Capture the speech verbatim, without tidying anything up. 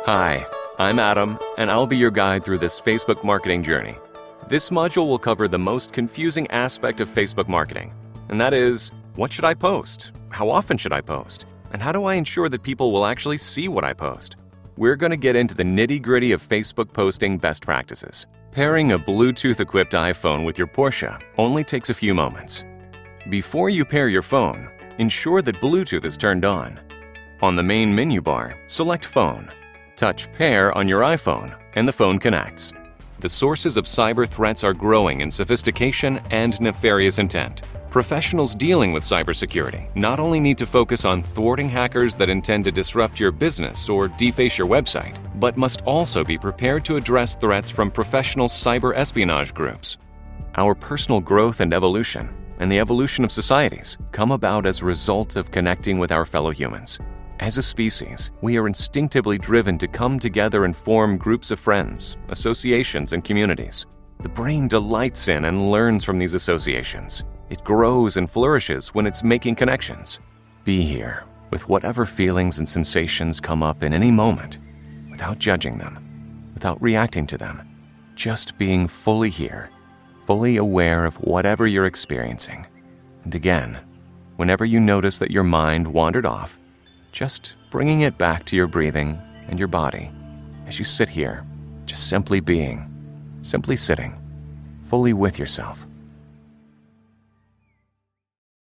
Hi, I'm Adam, and I'll be your guide through this Facebook marketing journey. This module will cover the most confusing aspect of Facebook marketing, and that is, what should I post? How often should I post? And how do I ensure that people will actually see what I post? We're going to get into the nitty-gritty of Facebook posting best practices. Pairing a Bluetooth-equipped iPhone with your Porsche only takes a few moments. Before you pair your phone, ensure that Bluetooth is turned on. On the main menu bar, select Phone. Touch Pair on your iPhone, and the phone connects. The sources of cyber threats are growing in sophistication and nefarious intent. Professionals dealing with cybersecurity not only need to focus on thwarting hackers that intend to disrupt your business or deface your website, but must also be prepared to address threats from professional cyber espionage groups. Our personal growth and evolution, and the evolution of societies, come about as a result of connecting with our fellow humans. As a species, we are instinctively driven to come together and form groups of friends, associations, and communities. The brain delights in and learns from these associations. It grows and flourishes when it's making connections. Be here with whatever feelings and sensations come up in any moment, without judging them, without reacting to them, just being fully here, fully aware of whatever you're experiencing. And again, whenever you notice that your mind wandered off, just bringing it back to your breathing and your body as you sit here, just simply being, simply sitting, fully with yourself.